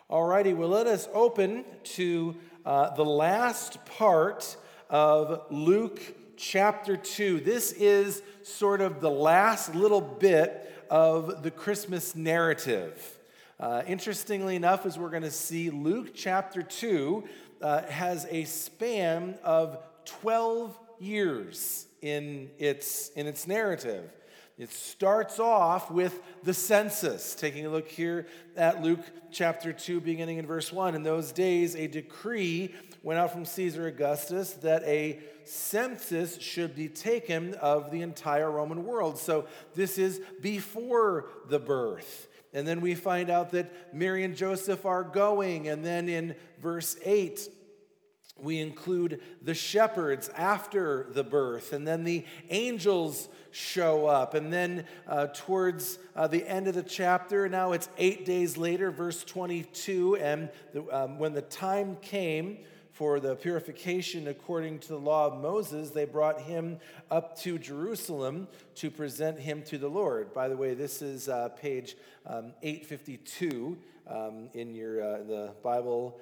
Alrighty, well, let us open to the last part of Luke chapter 2. This is sort of the last little bit of the Christmas narrative. Interestingly enough, as we're going to see, Luke chapter 2 has a span of 12 years in its narrative. It starts off with the census. Taking a look here at Luke chapter 2, beginning in verse 1. In those days, a decree went out from Caesar Augustus that a census should be taken of the entire Roman world. So this is before the birth. And then we find out that Mary and Joseph are going. And then in verse 8, we include the shepherds after the birth, and then the angels show up. And then towards the end of the chapter, now it's 8 days later, verse 22, and when the time came for the purification according to the law of Moses, they brought him up to Jerusalem to present him to the Lord. By the way, this is page 852 in the Bible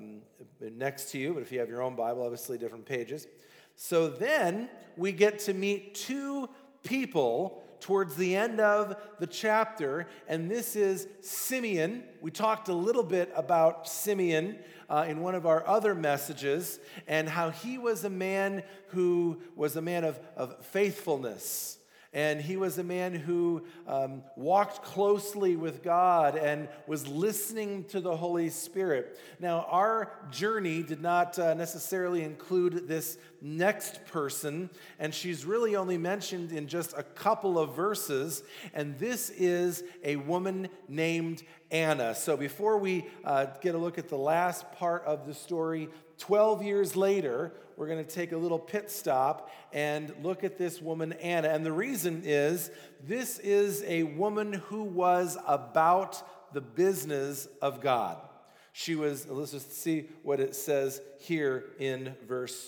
next to you, but if you have your own Bible, obviously different pages. So then we get to meet two people towards the end of the chapter, and this is Simeon. We talked a little bit about Simeon in one of our other messages, and how he was a man who was a man of faithfulness. And he was a man who walked closely with God and was listening to the Holy Spirit. Now, our journey did not necessarily include this next person, and she's really only mentioned in just a couple of verses, and this is a woman named Anna. So before we get a look at the last part of the story, 12 years later, we're going to take a little pit stop and look at this woman, Anna. And the reason is, this is a woman who was about the business of God. Let's just see what it says here in verse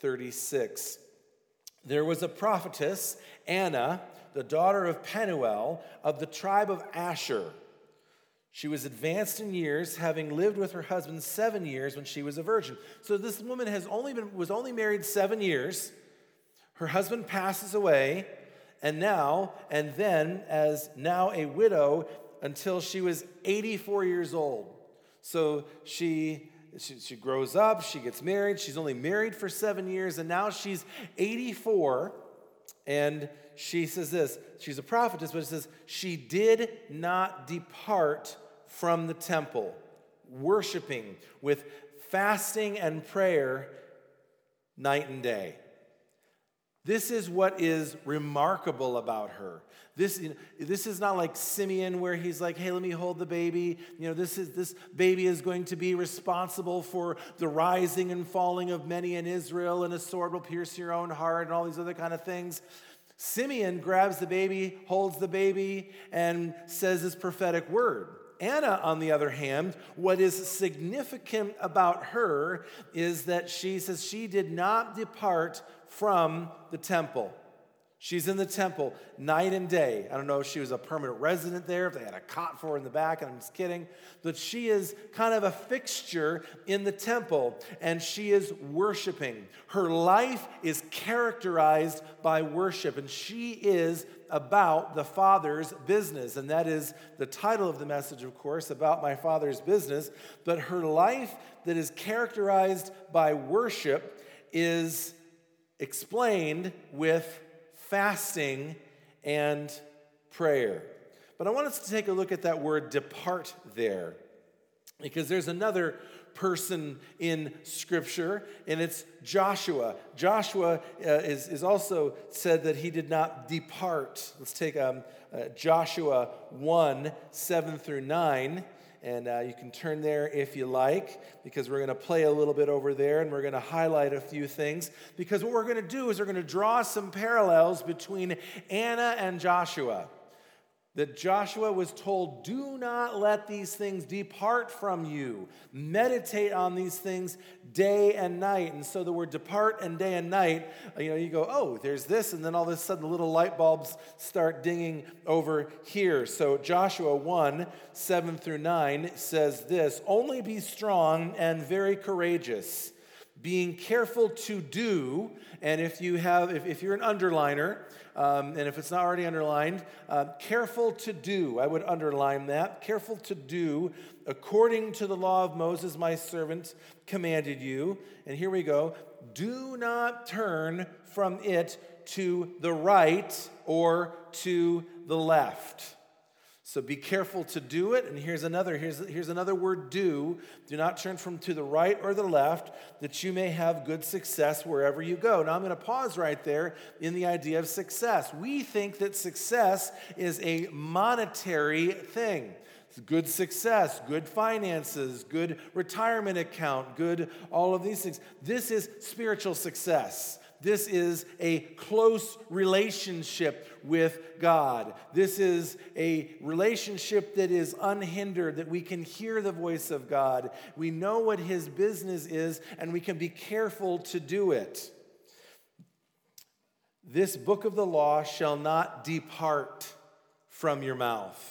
36. There was a prophetess, Anna, the daughter of Penuel, of the tribe of Asher. She was advanced in years, having lived with her husband 7 years when she was a virgin. So this woman was only married 7 years. Her husband passes away, and then as now a widow until she was 84 years old. So she grows up, she gets married. She's only married for 7 years, and now she's 84. And she says this, she's a prophetess, but it says, she did not depart from the temple, worshiping with fasting and prayer night and day. This is what is remarkable about her. This is not like Simeon, where he's like, hey, let me hold the baby. This baby is going to be responsible for the rising and falling of many in Israel, and a sword will pierce your own heart, and all these other kind of things. Simeon grabs the baby, holds the baby, and says this prophetic word. Anna, on the other hand, what is significant about her is that she says she did not depart from the temple. She's in the temple night and day. I don't know if she was a permanent resident there, if they had a cot for her in the back, and I'm just kidding. But she is kind of a fixture in the temple, and she is worshiping. Her life is characterized by worship, and she is about the Father's business. And that is the title of the message, of course, about my Father's business. But her life that is characterized by worship is explained with fasting and prayer. But I want us to take a look at that word depart there, because there's another person in Scripture, and it's Joshua. Joshua is also said that he did not depart. Let's take Joshua 1, 7 through 9. And you can turn there if you like, because we're going to play a little bit over there, and we're going to highlight a few things. Because what we're going to do is we're going to draw some parallels between Anna and Joshua. that Joshua was told, do not let these things depart from you. Meditate on these things day and night. And so the word depart and day and night, you go, oh, there's this, and then all of a sudden the little light bulbs start dinging over here. So Joshua 1, 7 through 9 says this, only be strong and very courageous, being careful to do, and if you're an underliner, and if it's not already underlined, careful to do, I would underline that, careful to do according to the law of Moses, my servant, commanded you. And here we go, do not turn from it to the right or to the left. So be careful to do it. And here's another word, do. Do not turn from to the right or the left, that you may have good success wherever you go. Now I'm going to pause right there in the idea of success. We think that success is a monetary thing. Good success, good finances, good retirement account, good all of these things. This is spiritual success. This is a close relationship with God. This is a relationship that is unhindered, that we can hear the voice of God. We know what His business is, and we can be careful to do it. This book of the law shall not depart from your mouth.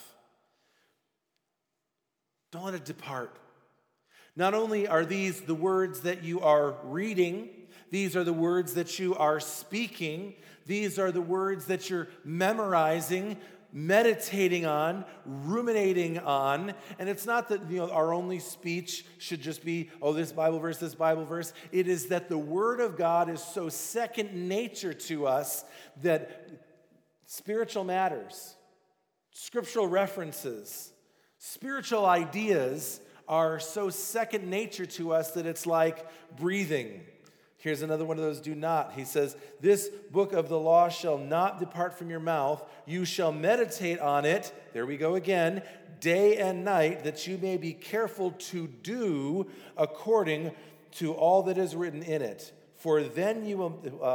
Don't let it depart. Not only are these the words that you are reading, these are the words that you are speaking. These are the words that you're memorizing, meditating on, ruminating on. And it's not that our only speech should just be, this Bible verse, this Bible verse. It is that the Word of God is so second nature to us that spiritual matters, scriptural references, spiritual ideas are so second nature to us that it's like breathing. Here's another one of those do not. He says, this book of the law shall not depart from your mouth. You shall meditate on it, there we go again, day and night, that you may be careful to do according to all that is written in it. For then you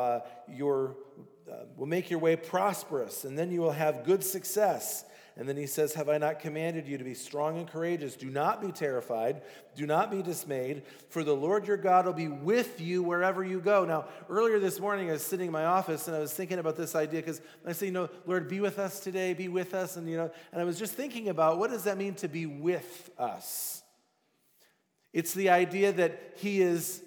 will make your way prosperous, and then you will have good success. And then he says, have I not commanded you to be strong and courageous? Do not be terrified. Do not be dismayed. For the Lord your God will be with you wherever you go. Now, earlier this morning, I was sitting in my office, and I was thinking about this idea, because I say, Lord, be with us today, be with us. And I was just thinking about, what does that mean to be with us? It's the idea that he's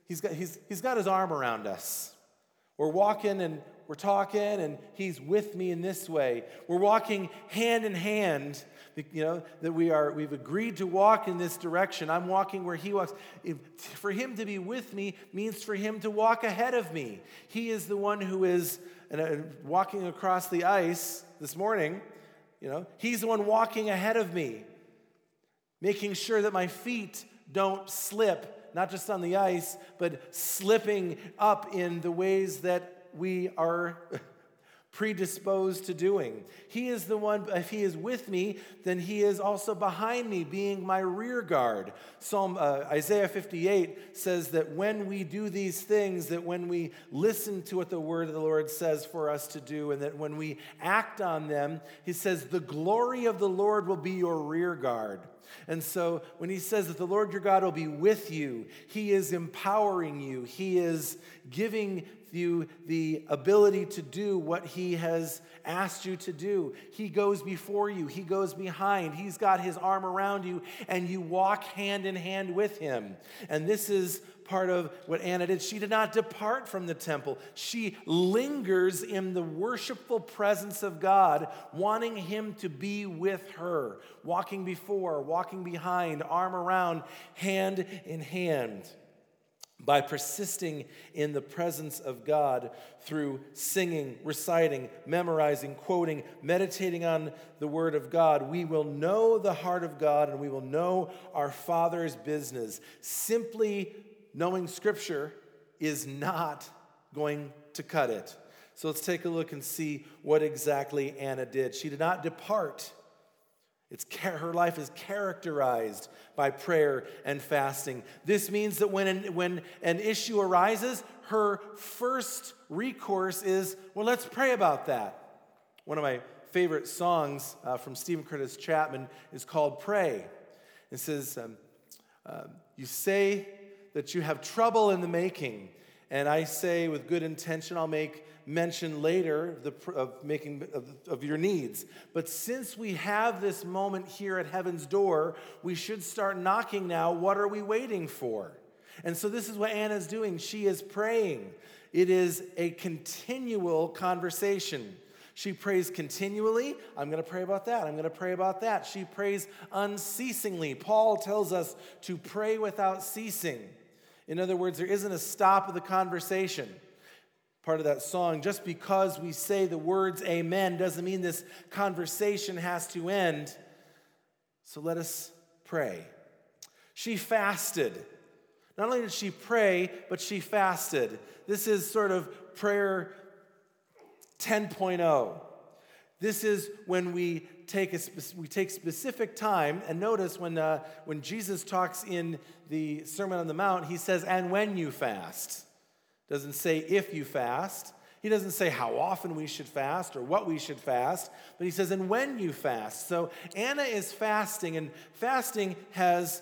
got his arm around us. We're walking and we're talking, and He's with me in this way. We're walking hand in hand, that we've agreed to walk in this direction. I'm walking where He walks. For Him to be with me means for Him to walk ahead of me. He is the one who is walking across the ice this morning. He's the one walking ahead of me, making sure that my feet don't slip, not just on the ice, but slipping up in the ways that we are predisposed to doing. He is the one, if He is with me, then He is also behind me, being my rear guard. Isaiah 58 says that when we do these things, that when we listen to what the word of the Lord says for us to do, and that when we act on them, He says, the glory of the Lord will be your rear guard. And so when He says that the Lord your God will be with you, He is empowering you. He is giving you the ability to do what He has asked you to do. He goes before you. He goes behind. He's got His arm around you, and you walk hand in hand with Him. And this is part of what Anna did. She did not depart from the temple. She lingers in the worshipful presence of God, wanting Him to be with her, walking before, walking behind, arm around, hand in hand. By persisting in the presence of God through singing, reciting, memorizing, quoting, meditating on the Word of God, we will know the heart of God, and we will know our Father's business. Simply knowing Scripture is not going to cut it. So let's take a look and see what exactly Anna did. She did not depart. Her life is characterized by prayer and fasting. This means that when an issue arises, her first recourse is, let's pray about that. One of my favorite songs from Stephen Curtis Chapman is called Pray. It says, you say that you have trouble in the making, and I say with good intention I'll make mention later of your needs. But since we have this moment here at heaven's door, we should start knocking now. What are we waiting for? And so this is what Anna's doing. She is praying. It is a continual conversation. She prays continually. I'm going to pray about that. I'm going to pray about that. She prays unceasingly. Paul tells us to pray without ceasing. In other words, there isn't a stop of the conversation. Part of that song, just because we say the words amen doesn't mean this conversation has to end. So let us pray. She fasted. Not only did she pray, but she fasted. This is sort of prayer 10.0. This is when we take specific time, and notice when Jesus talks in the Sermon on the Mount, he says, and when you fast. Doesn't say if you fast. He doesn't say how often we should fast or what we should fast, but he says, and when you fast. So Anna is fasting, and fasting has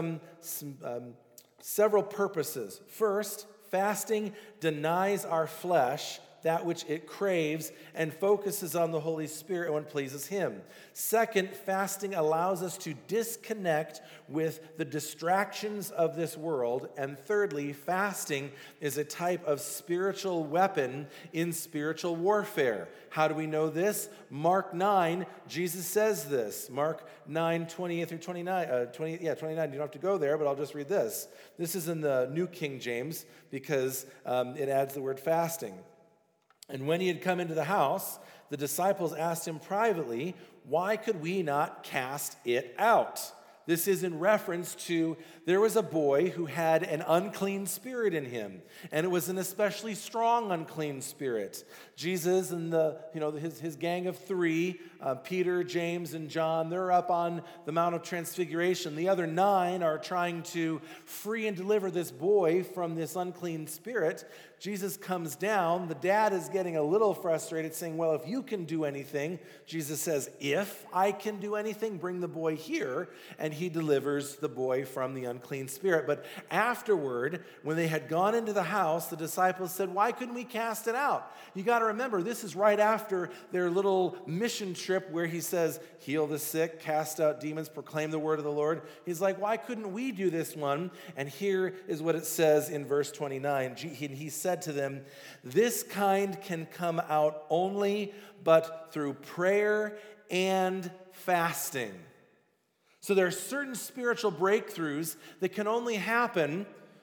several purposes. First, fasting denies our flesh that which it craves and focuses on the Holy Spirit and what pleases Him. Second, fasting allows us to disconnect with the distractions of this world. And thirdly, fasting is a type of spiritual weapon in spiritual warfare. How do we know this? Mark 9, Jesus says this. Mark 9, 28 through 29. 29. You don't have to go there, but I'll just read this. This is in the New King James because it adds the word fasting. And when he had come into the house, the disciples asked him privately, why could we not cast it out? This is in reference to there was a boy who had an unclean spirit in him, and it was an especially strong unclean spirit. Jesus and his gang of three, Peter, James, and John, they're up on the Mount of Transfiguration. The other 9 are trying to free and deliver this boy from this unclean spirit. Jesus comes down. The dad is getting a little frustrated, saying, well, if you can do anything, Jesus says, if I can do anything, bring the boy here. And he delivers the boy from the unclean spirit. But afterward, when they had gone into the house, the disciples said, why couldn't we cast it out? You got to remember, this is right after their little mission trip where he says, heal the sick, cast out demons, proclaim the word of the Lord. He's like, why couldn't we do this one? And here is what it says in verse 29. He said to them, this kind can come out only but through prayer and fasting. So there are certain spiritual breakthroughs that can only happen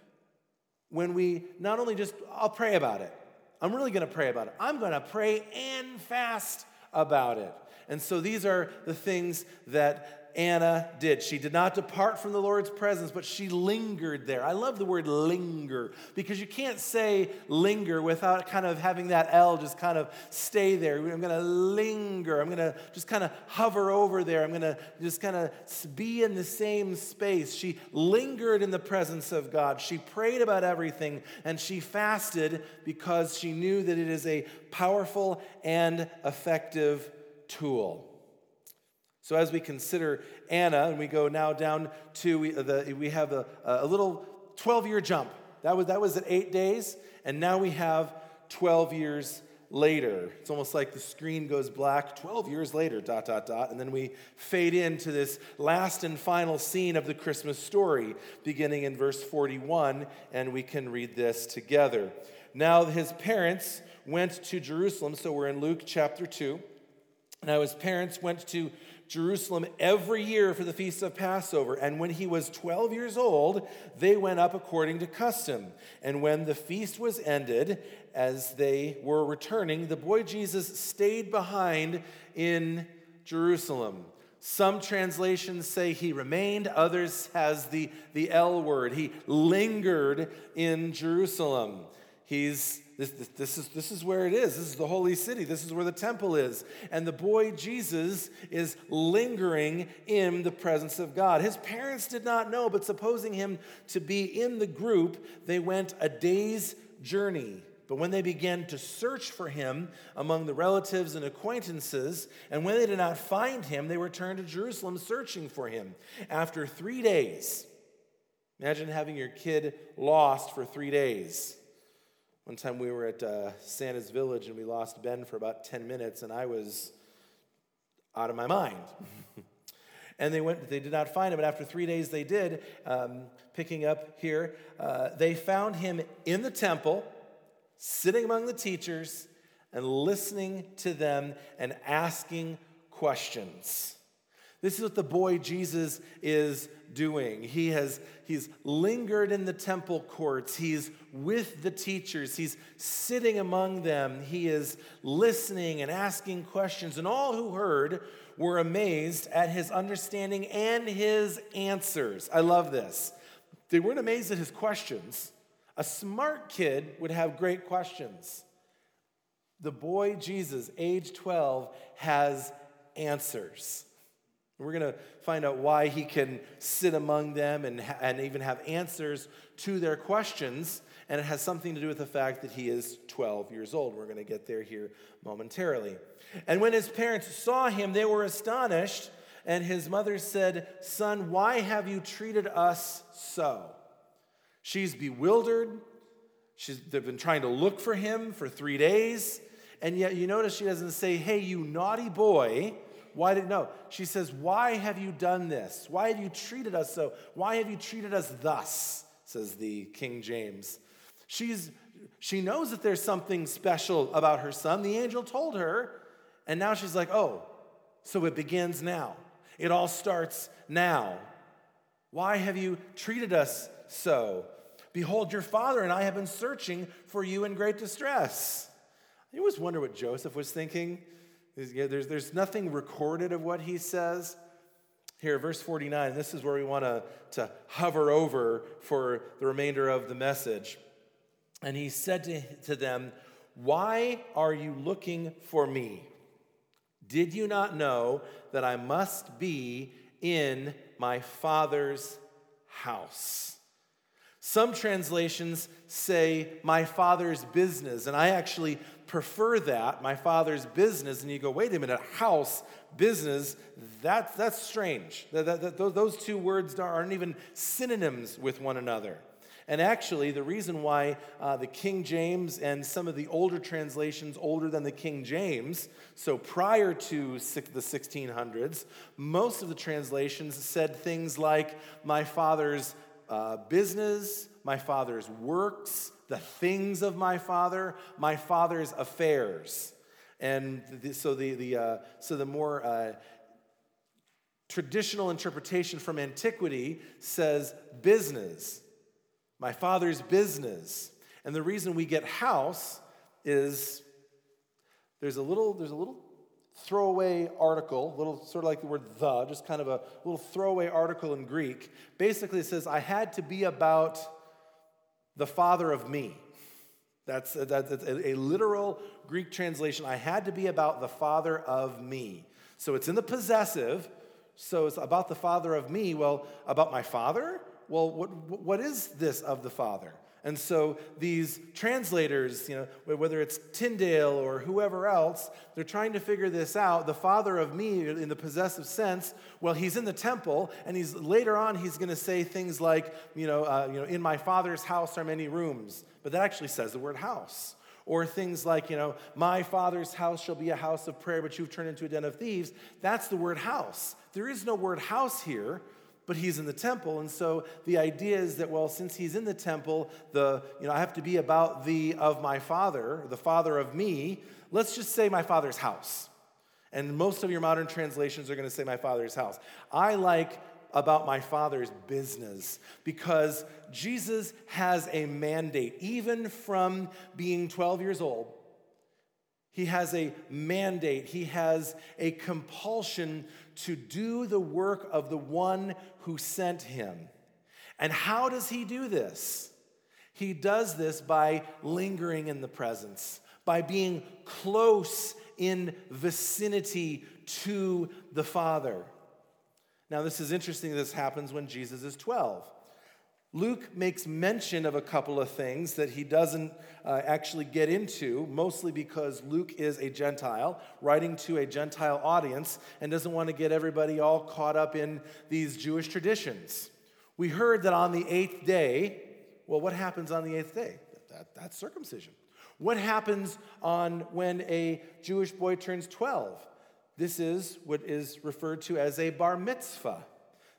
when we not only just, I'll pray about it. I'm really going to pray about it. I'm going to pray and fast about it. And so these are the things that Anna did. She did not depart from the Lord's presence, but she lingered there. I love the word linger because you can't say linger without kind of having that L just kind of stay there. I'm going to linger. I'm going to just kind of hover over there. I'm going to just kind of be in the same space. She lingered in the presence of God. She prayed about everything, and she fasted because she knew that it is a powerful and effective tool. So as we consider Anna, and we go now down to, we have a little 12-year jump. That was at 8 days, and now we have 12 years later. It's almost like the screen goes black, 12 years later, ... and then we fade into this last and final scene of the Christmas story, beginning in verse 41, and we can read this together. Now his parents went to Jerusalem, so we're in Luke chapter 2. Now his parents went to Jerusalem every year for the feast of Passover. And when he was 12 years old, they went up according to custom. And when the feast was ended, as they were returning, the boy Jesus stayed behind in Jerusalem. Some translations say he remained, others has the L word. He lingered in Jerusalem. This is where it is. This is the holy city. This is where the temple is. And the boy Jesus is lingering in the presence of God. His parents did not know, but supposing him to be in the group, they went a day's journey But when they began to search for him among the relatives and acquaintances, and when they did not find him, they returned to Jerusalem searching for him. After 3 days, imagine having your kid lost for 3 days. One time we were at Santa's Village and we lost Ben for about 10 minutes, and I was out of my mind. And they did not find him, but after 3 days they did. Picking up here, they found him in the temple, sitting among the teachers and listening to them and asking questions. This is what the boy Jesus is doing. He's lingered in the temple courts. He's with the teachers. He's sitting among them. He is listening and asking questions. And all who heard were amazed at his understanding and his answers. I love this. They weren't amazed at his questions. A smart kid would have great questions. The boy Jesus, age 12, has answers. We're going to find out why he can sit among them and even have answers to their questions. And it has something to do with the fact that he is 12 years old. We're going to get there here momentarily. And when his parents saw him, they were astonished. And his mother said, "Son, why have you treated us so?" She's bewildered. They've been trying to look for him for 3 days. And yet you notice she doesn't say, "Hey, you naughty boy." No. She says, "Why have you done this? Why have you treated us so? Why have you treated us thus?" Says the King James. She knows that there's something special about her son. The angel told her. And now she's like, oh, so it begins now. It all starts now. Why have you treated us so? Behold, your father and I have been searching for you in great distress. I always wonder what Joseph was thinking. There's nothing recorded of what he says. Here, verse 49, this is where we want to hover over for the remainder of the message. And he said to them, "Why are you looking for me? Did you not know that I must be in my Father's house?" Some translations say my Father's business, and I actually prefer that, my Father's business. And you go, wait a minute, house, business, that's strange. Those two words aren't even synonyms with one another. And actually, the reason why the King James and some of the older translations, older than the King James, so prior to the 1600s, most of the translations said things like my Father's business, my Father's works, the things of my Father's affairs. And so the more traditional interpretation from antiquity says business. My Father's business. And the reason we get house is there's a little throwaway article, little sort of like the word the, just kind of a little throwaway article in Greek. Basically it says, I had to be about the father of me. That's a literal Greek translation. I had to be about the father of me. So it's in the possessive, so it's about the father of me. Well, about my father? Well, what is this of the Father? And so these translators, whether it's Tyndale or whoever else, they're trying to figure this out. The Father of me, in the possessive sense, well, he's in the temple, and later on he's going to say things like, in my Father's house are many rooms, but that actually says the word house. Or things like, my Father's house shall be a house of prayer, but you've turned into a den of thieves. That's the word house. There is no word house here. But he's in the temple, and so the idea is that, well, since he's in the temple, I have to be about of my Father, the Father of me. Let's just say my Father's house. And most of your modern translations are going to say my Father's house. I like about my Father's business because Jesus has a mandate, even from being 12 years old. He has a mandate. He has a compulsion to do the work of the one who sent him. And how does he do this? He does this by lingering in the presence, by being close in vicinity to the Father. Now, this is interesting. This happens when Jesus is 12. Luke makes mention of a couple of things that he doesn't actually get into, mostly because Luke is a Gentile, writing to a Gentile audience, and doesn't want to get everybody all caught up in these Jewish traditions. We heard that on the 8th day, well, what happens on the 8th day? That's circumcision. What happens when a Jewish boy turns 12? This is what is referred to as a bar mitzvah.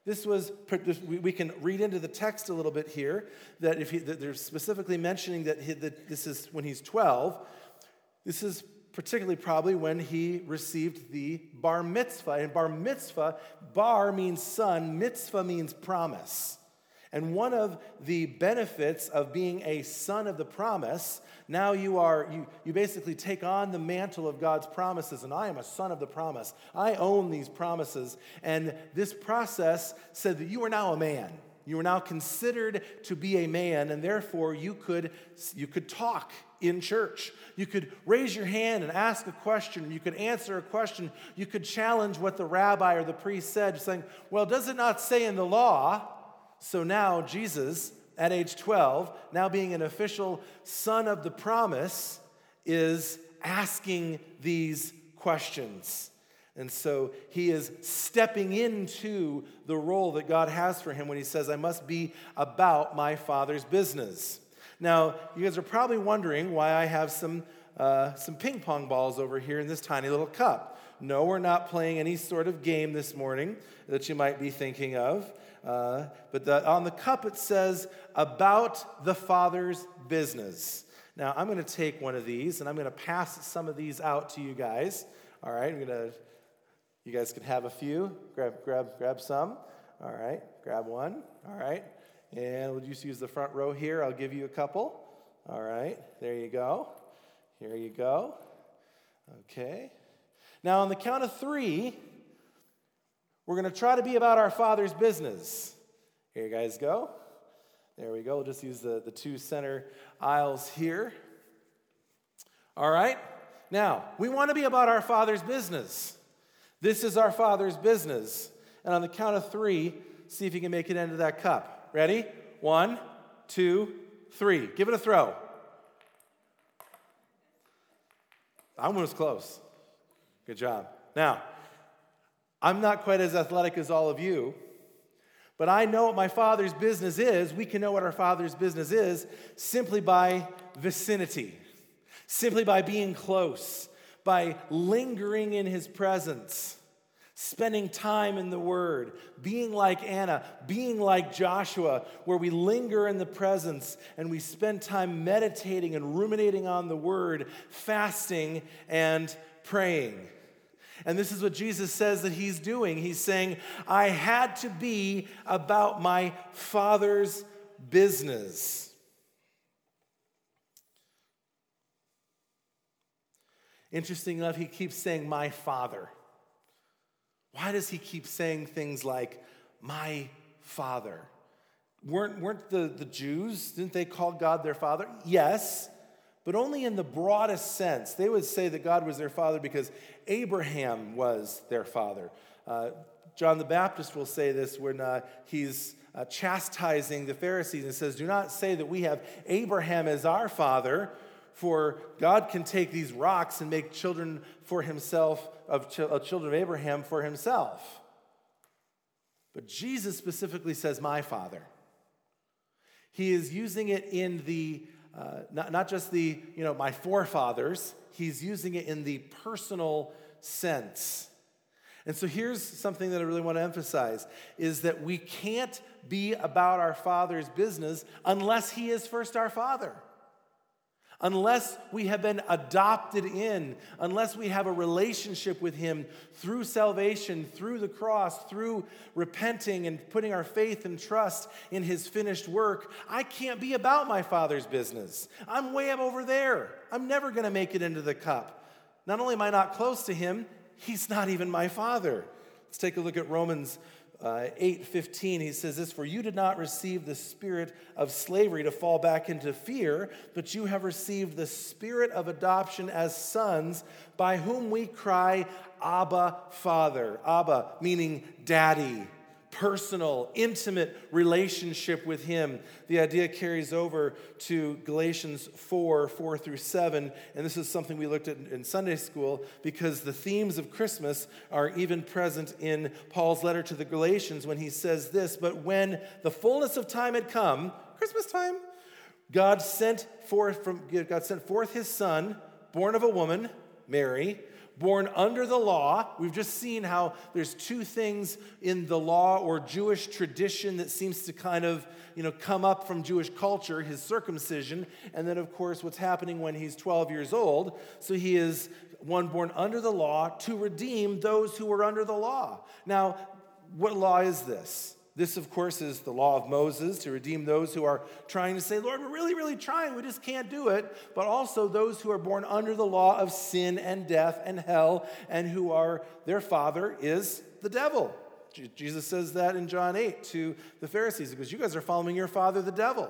We can read into the text a little bit here that they're specifically mentioning that this is when he's 12. This is particularly probably when he received the bar mitzvah. And bar mitzvah, bar means son, mitzvah means promise. And one of the benefits of being a son of the promise, now you basically take on the mantle of God's promises, and I am a son of the promise. I own these promises. And this process said that you are now a man. You are now considered to be a man, and therefore you could talk in church. You could raise your hand and ask a question. You could answer a question. You could challenge what the rabbi or the priest said, saying, well, does it not say in the law? So now Jesus, at age 12, now being an official son of the promise, is asking these questions. And so he is stepping into the role that God has for him when he says, I must be about my Father's business. Now, you guys are probably wondering why I have some ping pong balls over here in this tiny little cup. No, we're not playing any sort of game this morning that you might be thinking of. But on the cup it says, about the Father's business. Now, I'm going to take one of these, and I'm going to pass some of these out to you guys. All right, you guys can have a few. Grab some. All right, grab one. All right, and we'll just use the front row here. I'll give you a couple. All right, there you go. Here you go. Okay. Now, on the count of 3, we're going to try to be about our Father's business. Here you guys go. There we go. We'll just use the 2 center aisles here. All right. Now, we want to be about our Father's business. This is our Father's business. And on the count of 3, see if you can make it into that cup. Ready? 1, 2, 3. Give it a throw. That one was close. Good job. Now, I'm not quite as athletic as all of you, but I know what my Father's business is. We can know what our Father's business is simply by vicinity, simply by being close, by lingering in his presence, spending time in the Word, being like Anna, being like Joshua, where we linger in the presence and we spend time meditating and ruminating on the Word, fasting and praying. And this is what Jesus says that he's doing. He's saying, I had to be about my Father's business. Interesting enough, he keeps saying, my Father. Why does he keep saying things like, my Father? Weren't the Jews, didn't they call God their Father? Yes, but only in the broadest sense. They would say that God was their father because Abraham was their father. John the Baptist will say this when he's chastising the Pharisees and says, do not say that we have Abraham as our father, for God can take these rocks and make children for himself, children of Abraham for himself. But Jesus specifically says, my Father. He is using it in the not just the, my forefathers, he's using it in the personal sense. And so here's something that I really want to emphasize, is that we can't be about our Father's business unless he is first our Father. Unless we have been adopted in, unless we have a relationship with him through salvation, through the cross, through repenting and putting our faith and trust in his finished work, I can't be about my Father's business. I'm way up over there. I'm never going to make it into the cup. Not only am I not close to him, he's not even my Father. Let's take a look at Romans 8:15, he says this, for you did not receive the spirit of slavery to fall back into fear, but you have received the spirit of adoption as sons, by whom we cry, Abba, Father. Abba, meaning daddy, personal, intimate relationship with him. The idea carries over to Galatians 4 through 7, and this is something we looked at in Sunday school because the themes of Christmas are even present in Paul's letter to the Galatians when he says this, "But when the fullness of time had come," Christmas time, God sent forth his son, born of a woman, Mary, born under the law. We've just seen how there's two things in the law or Jewish tradition that seems to kind of, come up from Jewish culture, his circumcision, and then, of course, what's happening when he's 12 years old. So he is one born under the law to redeem those who were under the law. Now, what law is this? This, of course, is the law of Moses to redeem those who are trying to say, Lord, we're really, really trying. We just can't do it. But also those who are born under the law of sin and death and hell and who are, their father is the devil. Jesus says that in John 8 to the Pharisees. He goes, you guys are following your father, the devil.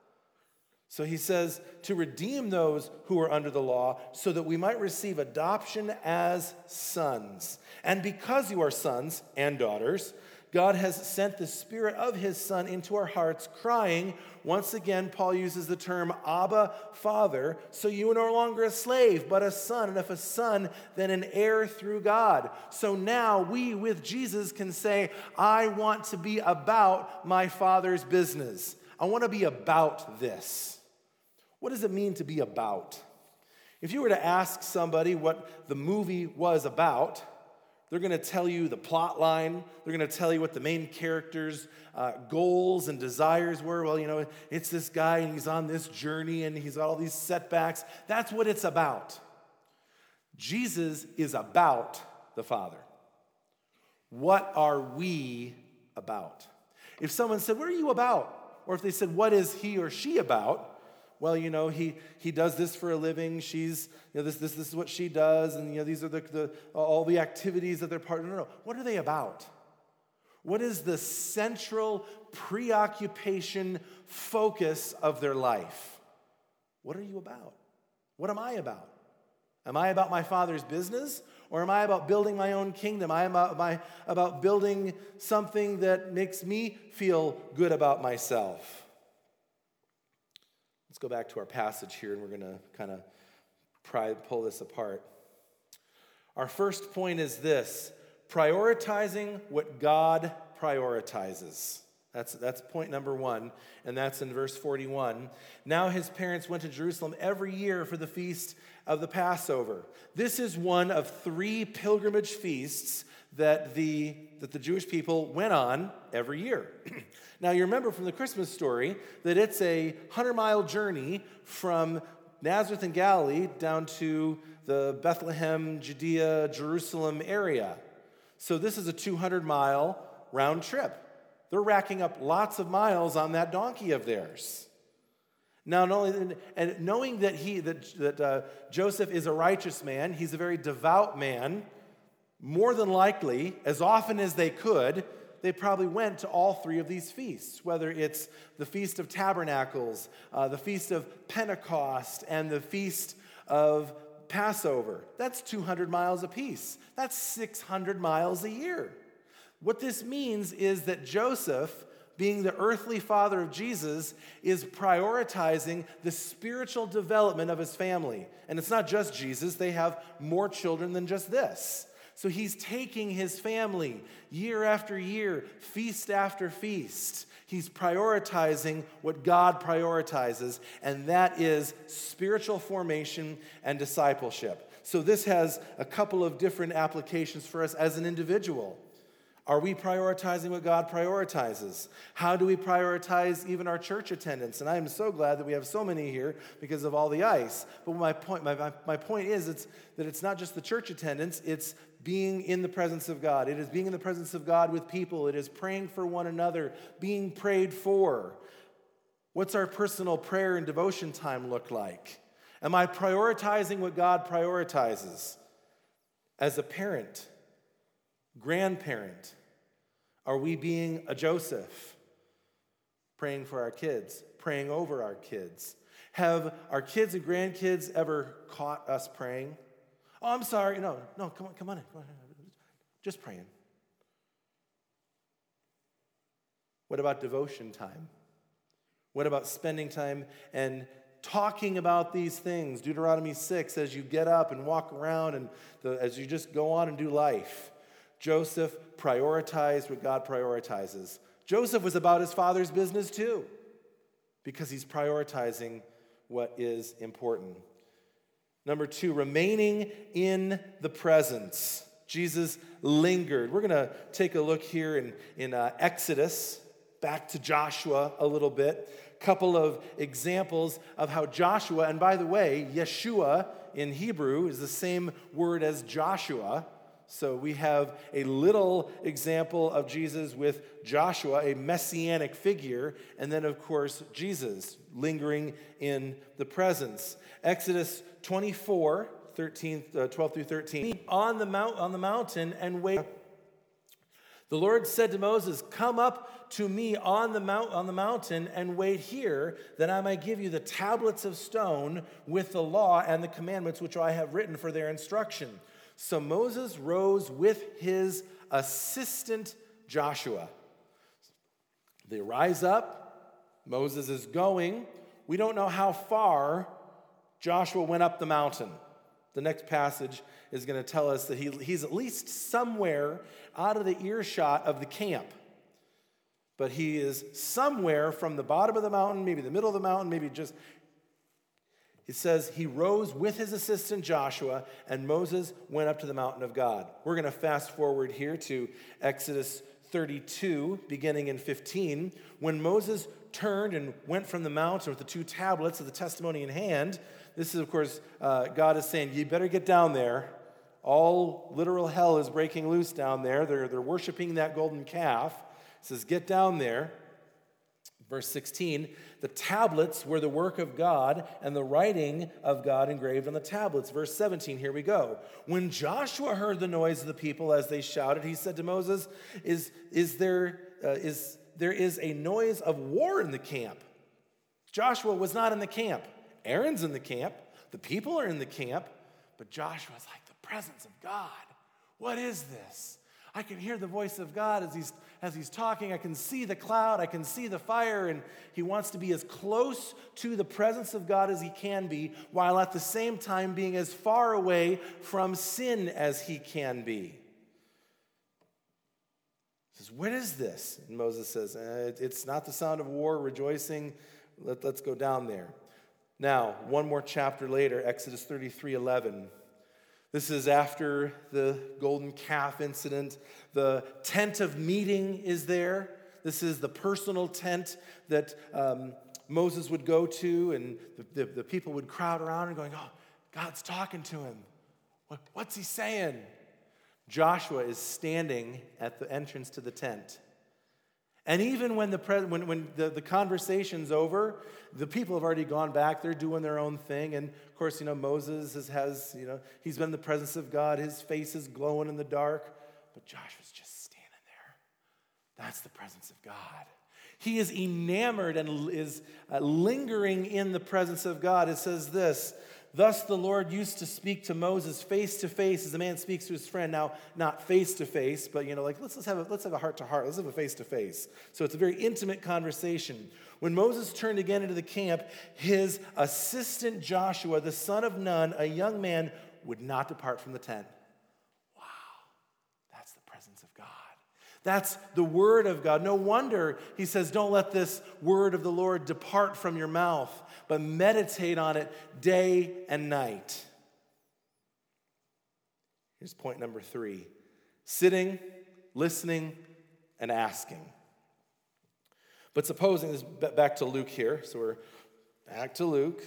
So he says to redeem those who are under the law so that we might receive adoption as sons. And because you are sons and daughters, God has sent the Spirit of his Son into our hearts, crying, once again, Paul uses the term Abba, Father, so you are no longer a slave, but a son, and if a son, then an heir through God. So now we, with Jesus, can say, I want to be about my Father's business. I want to be about this. What does it mean to be about? If you were to ask somebody what the movie was about, they're going to tell you the plot line. They're going to tell you what the main character's goals and desires were. Well, it's this guy and he's on this journey and he's got all these setbacks. That's what it's about. Jesus is about the Father. What are we about? If someone said, what are you about? Or if they said, what is he or she about? Well, he does this for a living. She's, this is what she does, and these are all the activities that they're part of. No. What are they about? What is the central preoccupation, focus of their life? What are you about? What am I about? Am I about my Father's business, or am I about building my own kingdom? Am I about building something that makes me feel good about myself? Let's go back to our passage here, and we're going to kind of pull this apart. Our first point is this: prioritizing what God prioritizes. That's point number one, and that's in verse 41. Now his parents went to Jerusalem every year for the feast of the Passover. This is one of 3 pilgrimage feasts that the Jewish people went on every year. Now, you remember from the Christmas story that it's a 100-mile journey from Nazareth and Galilee down to the Bethlehem, Judea, Jerusalem area. So this is a 200-mile round trip. They're racking up lots of miles on that donkey of theirs. Now, knowing that Joseph is a righteous man, he's a very devout man, more than likely, as often as they could, they probably went to all 3 of these feasts, whether it's the Feast of Tabernacles, the Feast of Pentecost, and the Feast of Passover. That's 200 miles apiece. That's 600 miles a year. What this means is that Joseph, being the earthly father of Jesus, is prioritizing the spiritual development of his family. And it's not just Jesus. They have more children than just this. So he's taking his family year after year, feast after feast. He's prioritizing what God prioritizes, and that is spiritual formation and discipleship. So this has a couple of different applications for us as an individual. Are we prioritizing what God prioritizes? How do we prioritize even our church attendance? And I am so glad that we have so many here because of all the ice. But my point is that it's not just the church attendance, it's being in the presence of God. It is being in the presence of God with people. It is praying for one another, being prayed for. What's our personal prayer and devotion time look like? Am I prioritizing what God prioritizes? As a parent, grandparent, are we being a Joseph? Praying for our kids, praying over our kids. Have our kids and grandkids ever caught us praying? Oh, I'm sorry. No, come on in. Just praying. What about devotion time? What about spending time and talking about these things? Deuteronomy 6, as you get up and walk around and as you just go on and do life. Joseph prioritized what God prioritizes. Joseph was about his father's business too, because he's prioritizing what is important. Number 2, remaining in the presence. Jesus lingered. We're going to take a look here in Exodus, back to Joshua a little bit. Couple of examples of how Joshua, and by the way, Yeshua in Hebrew is the same word as Joshua. So we have a little example of Jesus with Joshua, a messianic figure, and then, of course, Jesus lingering in the presence. Exodus 24, 12 through 13. On the mountain and wait. The Lord said to Moses, "Come up to me on the mountain and wait here, that I might give you the tablets of stone with the law and the commandments which I have written for their instruction." So Moses rose with his assistant Joshua. They rise up. Moses is going. We don't know how far Joshua went up the mountain. The next passage is going to tell us that he's at least somewhere out of the earshot of the camp. But he is somewhere from the bottom of the mountain, maybe the middle of the mountain, maybe just... It says he rose with his assistant Joshua, and Moses went up to the mountain of God. We're going to fast forward here to Exodus 32, beginning in 15. When Moses turned and went from the mountain with the 2 tablets of the testimony in hand, this is, of course, God is saying, you better get down there. All literal hell is breaking loose down there. They're worshiping that golden calf. It says, get down there. Verse 16, the tablets were the work of God, and the writing of God engraved on the tablets. Verse 17, here we go. When Joshua heard the noise of the people as they shouted, he said to Moses, there is a noise of war in the camp. Joshua was not in the camp. Aaron's in the camp. The people are in the camp. But Joshua's like, the presence of God. What is this? I can hear the voice of God as he's talking. I can see the cloud. I can see the fire. And he wants to be as close to the presence of God as he can be, while at the same time being as far away from sin as he can be. He says, what is this? And Moses says, it's not the sound of war, rejoicing. Let's go down there. Now, one more chapter later, Exodus 33:11. This is after the golden calf incident. The tent of meeting is there. This is the personal tent that Moses would go to, and the people would crowd around and going, oh, God's talking to him. What's he saying? Joshua is standing at the entrance to the tent. And even when the conversation's over, the people have already gone back. They're doing their own thing. And, of course, Moses he's been in the presence of God. His face is glowing in the dark. But Joshua's just standing there. That's the presence of God. He is enamored and is lingering in the presence of God. It says this, thus the Lord used to speak to Moses face to face as a man speaks to his friend. Now, not face to face, but let's have a heart to heart. Let's have a face to face. So it's a very intimate conversation. When Moses turned again into the camp, his assistant Joshua, the son of Nun, a young man, would not depart from the tent. Wow, that's the presence of God. That's the word of God. No wonder he says, don't let this word of the Lord depart from your mouth, but meditate on it day and night. Here's point number 3. Sitting, listening, and asking. But supposing, this is back to Luke here, so we're back to Luke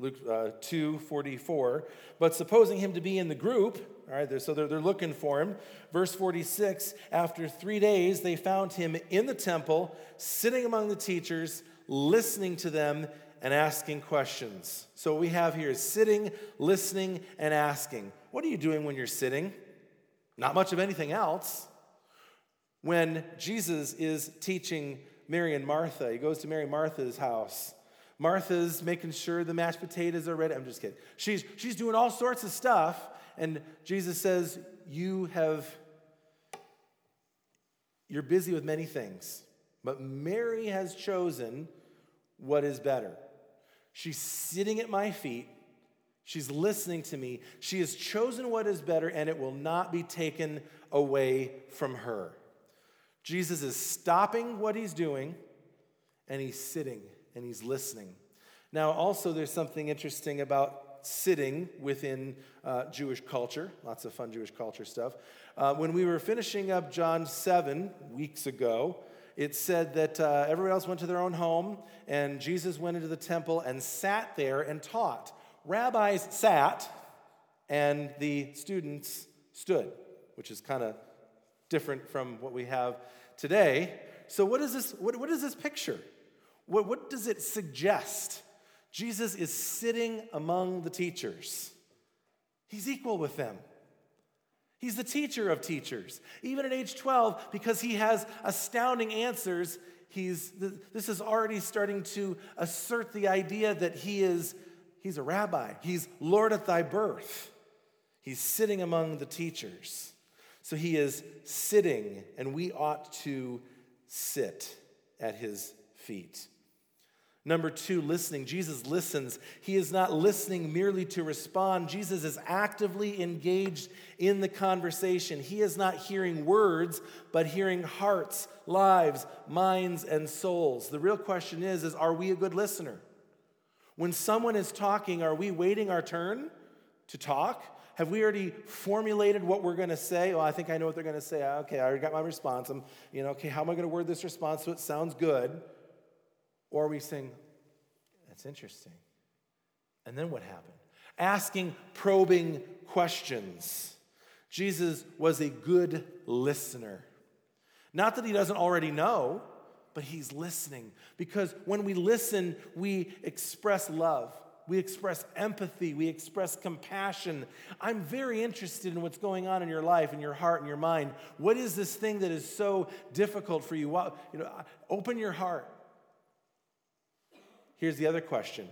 2:44. But supposing him to be in the group, all right, so they're looking for him. Verse 46, after 3 days, they found him in the temple, sitting among the teachers, listening to them, and asking questions. So what we have here is sitting, listening, and asking. What are you doing when you're sitting? Not much of anything else. When Jesus is teaching Mary and Martha, he goes to Mary and Martha's house. Martha's making sure the mashed potatoes are ready. I'm just kidding. She's doing all sorts of stuff, and Jesus says, you're busy with many things. But Mary has chosen what is better. She's sitting at my feet. She's listening to me. She has chosen what is better, and it will not be taken away from her. Jesus is stopping what he's doing, and he's sitting, and he's listening. Now, also, there's something interesting about sitting within Jewish culture. Lots of fun Jewish culture stuff. When we were finishing up John 7 weeks ago, it said that everyone else went to their own home, and Jesus went into the temple and sat there and taught. Rabbis sat, and the students stood, which is kind of different from what we have today. So what is this? What is this picture? What does it suggest? Jesus is sitting among the teachers. He's equal with them. He's the teacher of teachers. Even at age 12, because he has astounding answers, this is already starting to assert the idea that he's a rabbi. He's Lord at thy birth. He's sitting among the teachers. So he is sitting, and we ought to sit at his feet. Number 2, listening. Jesus listens. He is not listening merely to respond. Jesus is actively engaged in the conversation. He is not hearing words, but hearing hearts, lives, minds, and souls. The real question is are we a good listener? When someone is talking, are we waiting our turn to talk? Have we already formulated what we're going to say? Oh, I think I know what they're going to say. Okay, I already got my response. Okay, how am I going to word this response so it sounds good? Or are we saying, that's interesting. And then what happened? Asking probing questions. Jesus was a good listener. Not that he doesn't already know, but he's listening. Because when we listen, we express love. We express empathy. We express compassion. I'm very interested in what's going on in your life, in your heart, in your mind. What is this thing that is so difficult for you? Open your heart. Here's the other question.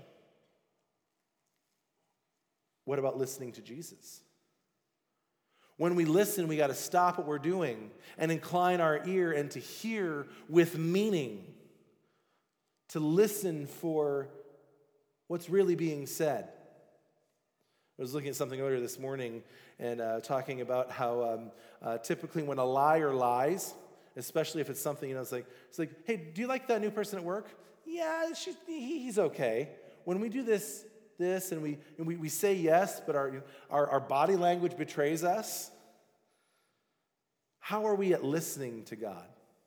What about listening to Jesus? When we listen, we got to stop what we're doing and incline our ear and to hear with meaning, to listen for what's really being said. I was looking at something earlier this morning and talking about how typically when a liar lies, especially if it's something, it's like, hey, do you like that new person at work? Yeah, he's okay. When we do this, and we say yes, but our body language betrays us, how are we at listening to God?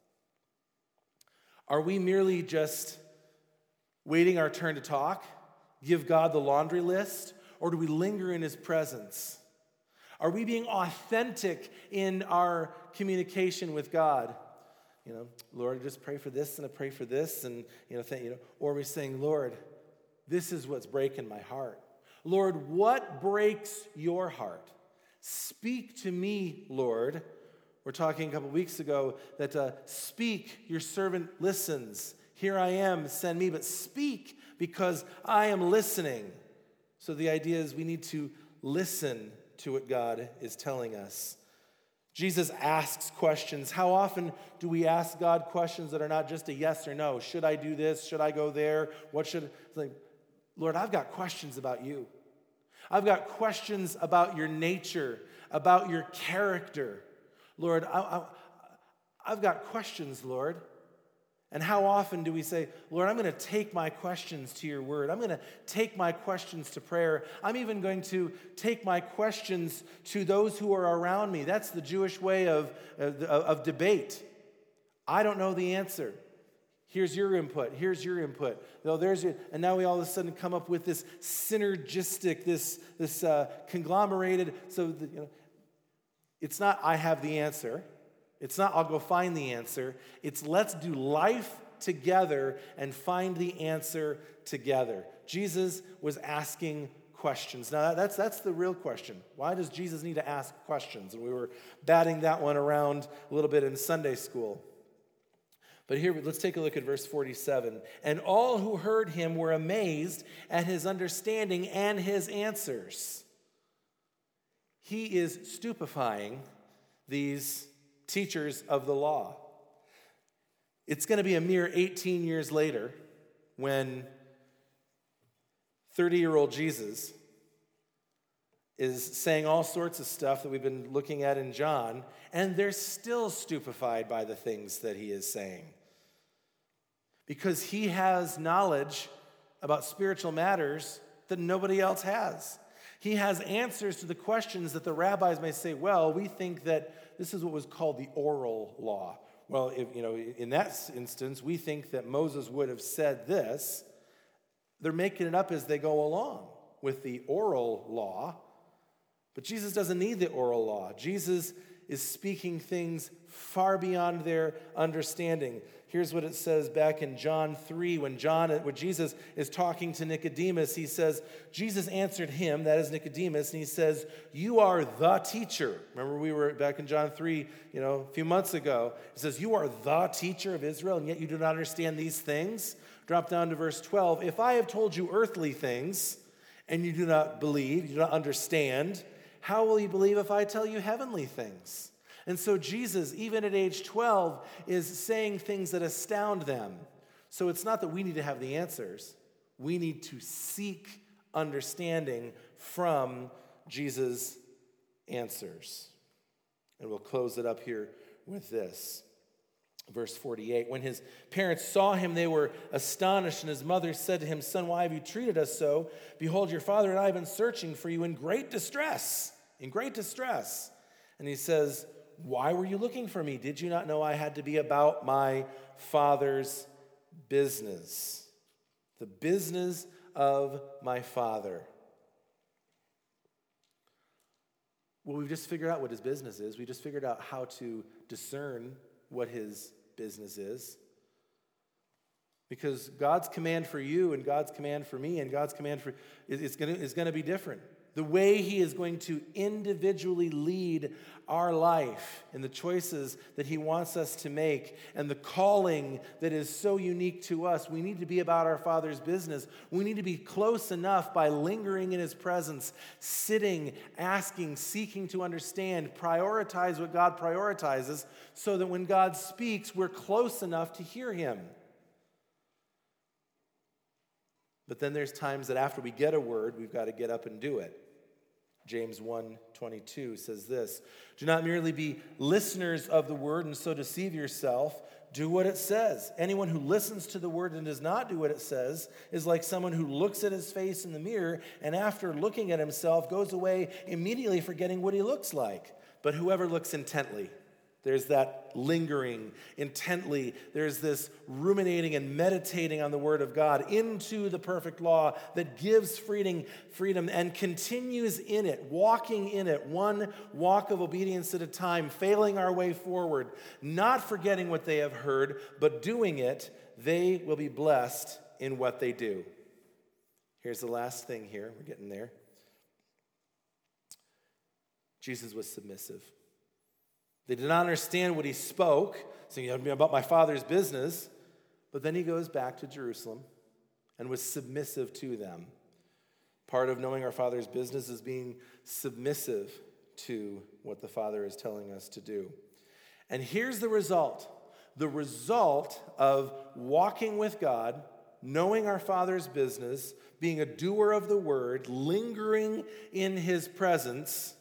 Are we merely just waiting our turn to talk, give God the laundry list, or do we linger in his presence? Are we being authentic in our communication with God? Lord, I just pray for this and I pray for this, and or are we saying, Lord, this is what's breaking my heart. Lord, what breaks your heart? Speak to me, Lord. We're talking a couple weeks ago that speak, your servant listens. Here I am, send me, but speak because I am listening. So the idea is we need to listen to what God is telling us. Jesus asks questions. How often do we ask God questions that are not just a yes or no? Should I do this? Should I go there? Lord, I've got questions about you. I've got questions about your nature, about your character. Lord, I've got questions, Lord. And how often do we say, Lord, I'm going to take my questions to your word. I'm going to take my questions to prayer. I'm even going to take my questions to those who are around me. That's the Jewish way of debate. I don't know the answer. Here's your input. Here's your input. And now we all of a sudden come up with this synergistic, this conglomerated. So it's not I have the answer. It's not I'll go find the answer. It's let's do life together and find the answer together. Jesus was asking questions. Now that's the real question. Why does Jesus need to ask questions? And we were batting that one around a little bit in Sunday school. But here, let's take a look at verse 47. And all who heard him were amazed at his understanding and his answers. He is stupefying these teachers of the law. It's going to be a mere 18 years later when 30-year-old Jesus is saying all sorts of stuff that we've been looking at in John, and they're still stupefied by the things that he is saying. Because he has knowledge about spiritual matters that nobody else has. He has answers to the questions that the rabbis may say, well, we think that this is what was called the oral law. Well, in that instance, we think that Moses would have said this. They're making it up as they go along with the oral law. But Jesus doesn't need the oral law. Jesus is speaking things far beyond their understanding. Here's what it says back in John 3, when Jesus is talking to Nicodemus. He says, Jesus answered him, that is Nicodemus, and he says, you are the teacher. Remember we were back in John 3, a few months ago. He says, you are the teacher of Israel, and yet you do not understand these things. Drop down to verse 12. If I have told you earthly things, and you do not believe, you do not understand, how will you believe if I tell you heavenly things? And so Jesus, even at age 12, is saying things that astound them. So it's not that we need to have the answers. We need to seek understanding from Jesus' answers. And we'll close it up here with this. Verse 48, when his parents saw him, they were astonished, and his mother said to him, son, why have you treated us so? Behold, your father and I have been searching for you in great distress. And he says, why were you looking for me? Did you not know I had to be about my Father's business? The business of my Father. Well, we've just figured out what his business is. We just figured out how to discern what his business is. Because God's command for you and God's command for me and God's command for is going to be different. The way he is going to individually lead our life and the choices that he wants us to make and the calling that is so unique to us, we need to be about our Father's business. We need to be close enough by lingering in his presence, sitting, asking, seeking to understand, prioritize what God prioritizes so that when God speaks, we're close enough to hear him. But then there's times that after we get a word, we've got to get up and do it. James 1:22 says this, do not merely be listeners of the word and so deceive yourself. Do what it says. Anyone who listens to the word and does not do what it says is like someone who looks at his face in the mirror and after looking at himself goes away immediately forgetting what he looks like. But whoever looks intently, there's that lingering intently. There's this ruminating and meditating on the word of God into the perfect law that gives freedom and continues in it, walking in it, one walk of obedience at a time, failing our way forward, not forgetting what they have heard, but doing it. They will be blessed in what they do. Here's the last thing here. We're getting there. Jesus was submissive. They did not understand what he spoke, saying about my Father's business, but then he goes back to Jerusalem and was submissive to them. Part of knowing our Father's business is being submissive to what the Father is telling us to do. And here's the result. The result of walking with God, knowing our Father's business, being a doer of the word, lingering in his presence,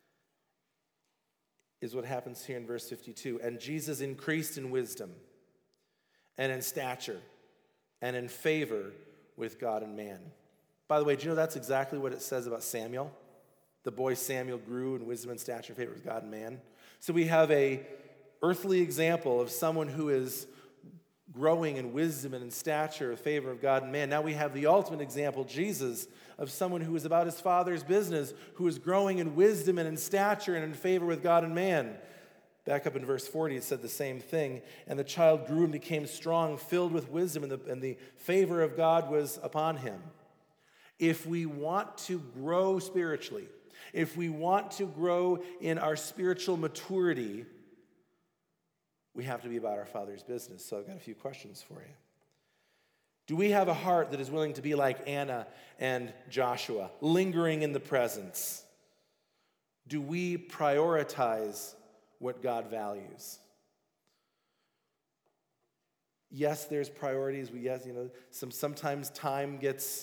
is what happens here in verse 52. And Jesus increased in wisdom and in stature and in favor with God and man. By the way, do you know that's exactly what it says about Samuel? The boy Samuel grew in wisdom and stature and favor with God and man. So we have a earthly example of someone who is growing in wisdom and in stature, in favor of God and man. Now we have the ultimate example, Jesus, of someone who is about his Father's business, who is growing in wisdom and in stature and in favor with God and man. Back up in verse 40, it said the same thing. And the child grew and became strong, filled with wisdom, and the favor of God was upon him. If we want to grow spiritually, if we want to grow in our spiritual maturity, we have to be about our Father's business. So I've got a few questions for you. Do we have a heart that is willing to be like Anna and Joshua, lingering in the presence? Do we prioritize what God values? Yes, there's priorities. Yes, sometimes time gets,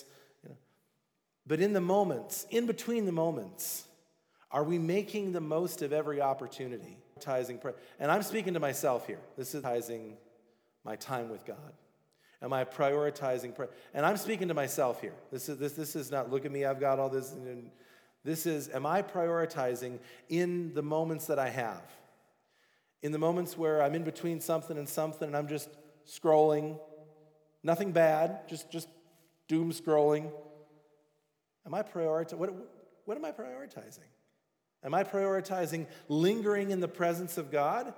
but in the moments, in between the moments, are we making the most of every opportunity? And I'm speaking to myself here. This is prioritizing my time with God. Am I prioritizing prayer? And I'm speaking to myself here. This is not, look at me, I've got all this. This is, am I prioritizing in the moments that I have? In the moments where I'm in between something and I'm just scrolling. Nothing bad, just doom scrolling. Am I prioritizing? What am I prioritizing? Am I prioritizing lingering in the presence of God?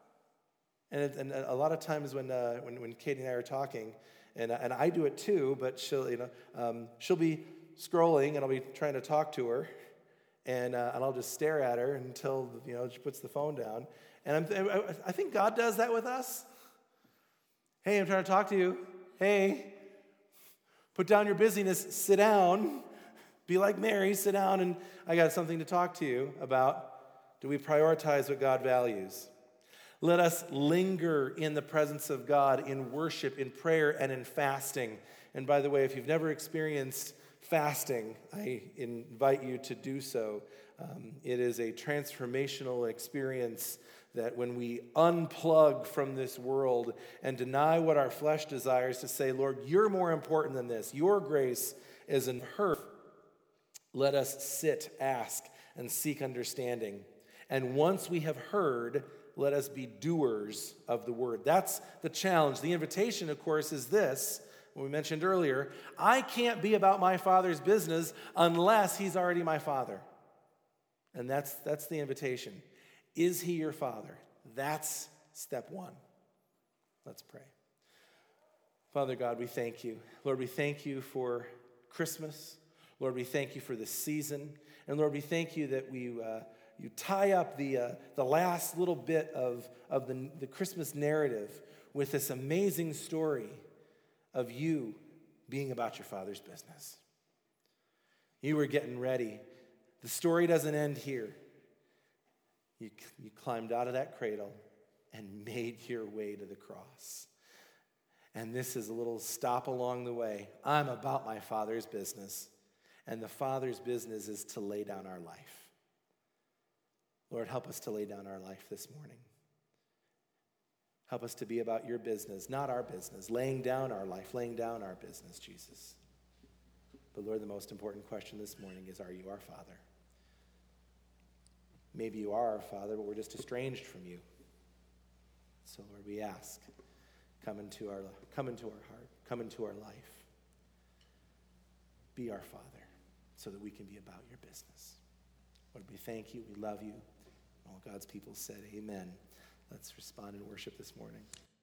And a lot of times when Katie and I are talking, and I do it too, but she'll be scrolling, and I'll be trying to talk to her, and I'll just stare at her until she puts the phone down. And I think God does that with us. Hey, I'm trying to talk to you. Hey, put down your busyness. Sit down. Be like Mary. Sit down, and I got something to talk to you about. Do we prioritize what God values? Let us linger in the presence of God in worship, in prayer, and in fasting. And by the way, if you've never experienced fasting, I invite you to do so. It is a transformational experience that when we unplug from this world and deny what our flesh desires to say, Lord, you're more important than this. Your grace is in her. Let us sit, ask, and seek understanding. And once we have heard, let us be doers of the word. That's the challenge. The invitation, of course, is this, what we mentioned earlier. I can't be about my Father's business unless he's already my Father. And that's the invitation. Is he your Father? That's step one. Let's pray. Father God, we thank you. Lord, we thank you for Christmas. Lord, we thank you for this season. And Lord, we thank you that you tie up the last little bit of the Christmas narrative with this amazing story of you being about your Father's business. You were getting ready. The story doesn't end here. You climbed out of that cradle and made your way to the cross. And this is a little stop along the way. I'm about my Father's business. And the Father's business is to lay down our life. Lord, help us to lay down our life this morning. Help us to be about your business, not our business. Laying down our life, laying down our business, Jesus. But Lord, the most important question this morning is, are you our Father? Maybe you are our Father, but we're just estranged from you. So Lord, we ask, come into our heart, come into our life. Be our Father so that we can be about your business. Lord, we thank you, we love you. All God's people said amen. Let's respond in worship this morning.